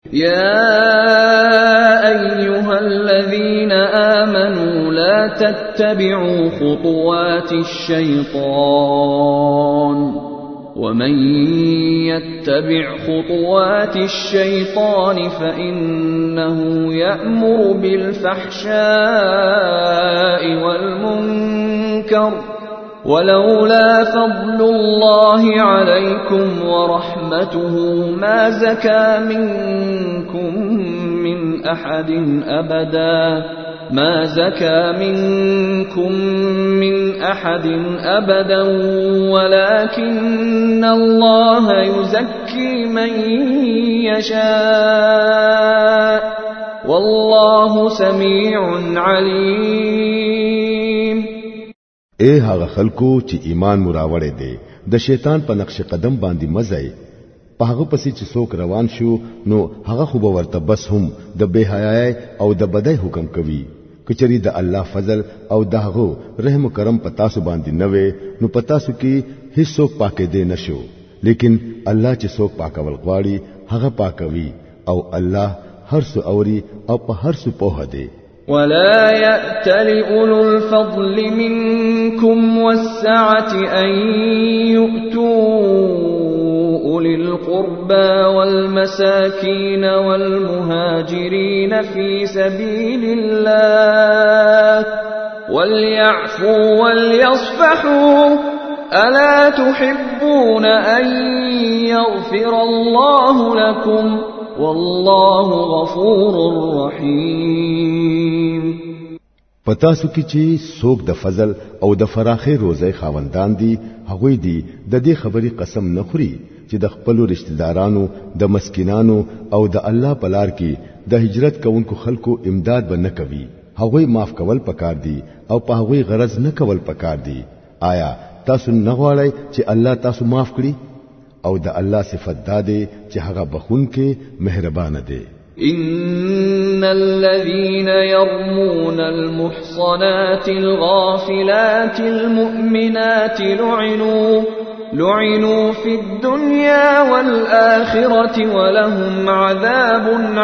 يا أيها الذين آمنوا لا تتبعوا خطوات الشيطان ومن يتبع خطوات الشيطان فإنه يأمر بالفحشاء والمنكر ولولا فضل الله عليكم ورحمته ما زكى منكم من أحد أبدا ولكن الله يزكي من يشاء والله سميع عليم. اے هغه خلکو چې ایمان مراوړې دي د شیطان په نقش قدم باندې مزای په هغه پسې چې څوک روان شو نو هغه خو به ورته بس هم د بے حیاي او د بدای حکم کوي. کچری د الله فضل او دغه رحم و کرم پتا سو باندې نه وي نو پتا سو کې هیڅ څوک پاکې دی نشو، لیکن الله چې څوک پاکول غواړي هغه پاکوي او الله هر څه اوري او په هر څه پوهه دی. ولا يأتل أولو الفضل منكم والسعة أن يؤتوا أولي القربى والمساكين والمهاجرين في سبيل الله وليعفوا وليصفحوا ألا تحبون أن يغفر الله لكم والله غفور رحيم. پتا سو کی چې څوک د فضل او د فراخي روزي خاوندان دي هغوی دي د دې خبري قسم نه خوري چې د خپل رشتہ دارانو د مسکینانو او د الله په لار کې د هجرت کوونکو خلکو امداد به نه کوي. هغوی معاف کول پکار دي او په هغوی غرض نه کول پکار دي. آیا تاسو نه غواړئ چې الله تاسو معاف کړي؟ او د الله صفت داده چې هغه بخون کې مهربان دی. إن الذين يرمون المحصنات الغافلات المؤمنات لعنوا في الدنيا والآخرة ولهم عذاب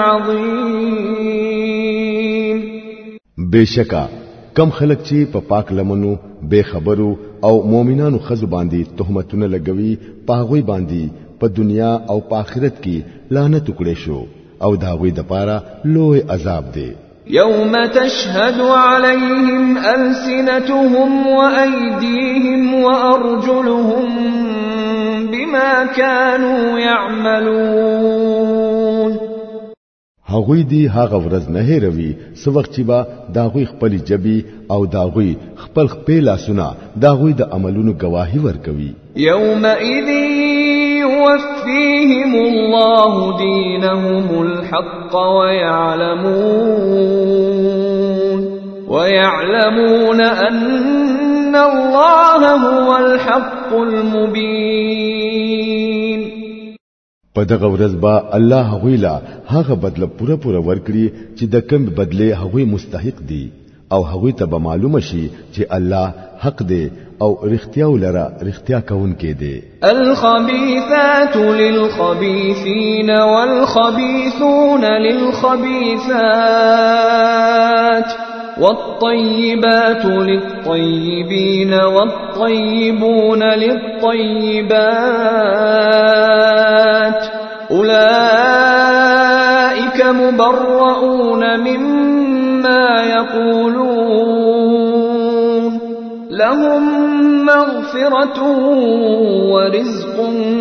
عظيم. بشکا کم خلق چې په پاک لمنو بے خبرو او مؤمنانو خزو باندې تهمتونه لګوي په هغه باندې په دنیا او په آخرت کې لعنت وکړي شو او دا غوي د پاره لوی عذاب دی. يوم تشهد عليهم ألسنتهم وأيديهم وأرجلهم بما كانوا يعملون. هغوی دی هغه ورځ نه هېروي څو وخت چې با داغوی خپل جبي او داغوی خپل لاسونه داغوی د عملونو گواهی ورکوي. يومئذ يوفيهم الله دينهم الحق ويعلمون أن الله هو الحق المبين. په دغه ورځ با الله غویلا هغه بدله پوره ورکړي چې د کوم بدله هغه مستحق دي او هغه ته به معلومه شي چې الله حق دی او رښتیا ولرا رښتیا کون کې دی. الخبيثات للخبيثين والخبيثون للخبيثات والطيبات للطيبين والطيبون للطيبات أولئك مبرؤون مما يقولون لهم مغفرة ورزق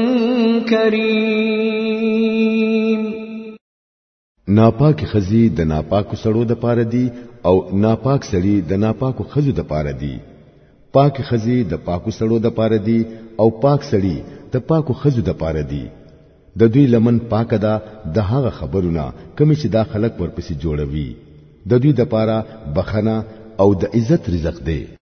كريم. ناپاک خزي د ناپاکو سړو د پاره دي او ناپاک سړي د ناپاکو خزو د پاره دي. پاک خزي د پاکو سړو د پاره دي او پاک سړي د پاکو خزو د پاره دي. د دوی لمن پاک ده د هغه خبرونه کمی چې دا خلق ورپسې جوړوي. د دوی د پاره بخنه او د عزت رزق دی.